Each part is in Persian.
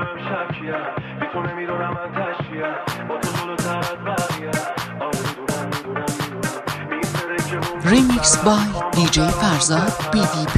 نمیدونم امشب کیه، بی تو نمیدونم من تشکیه، با تو جلوتر از بقیه. آره میدونم میگذره که ریمیکس بای دیجی فرزاد BDB.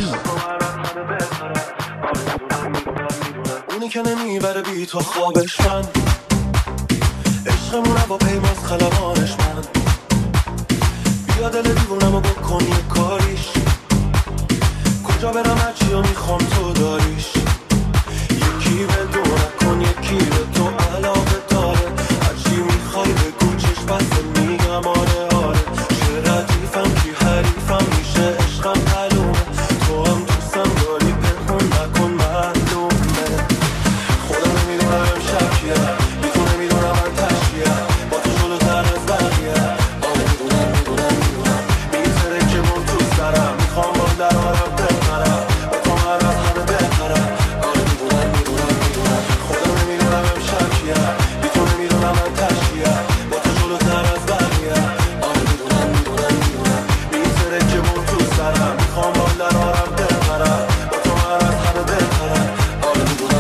اونی که نمیبره بی تو خوابش من، عشقمونه با پیماز خلبانش من. بیا دل دیوونمو بکن یه کاریش، کجا برم هرچی رو میخوام تو داریش. یکی به دو نکن یکی به تو علاقه داره، هرچی میخوای بگو چشم بسته میگم آره آره. چه ردیفم کی حریفم میشه عشقم معلومه، تو هم دوستم داری پنهون نکن معلومه. خودم نمیدونم امشب کیه، بی تو نمیدونم من تشکیه، با تو جلوتر از بقیه. آره میدونم میگذره که من تو سرم، میخوام با درارم بپرم، با تو من از همه بهترم. آره میدونم خودم نمیدونم امشب کیه، بی تو نمیدونم من تشکیه، با تو جلوتر از بقیه. آره میدونم میگذره که من تو سرم، میخوام با درارم بپرم، با تو من از همه بهترم. آره میدونم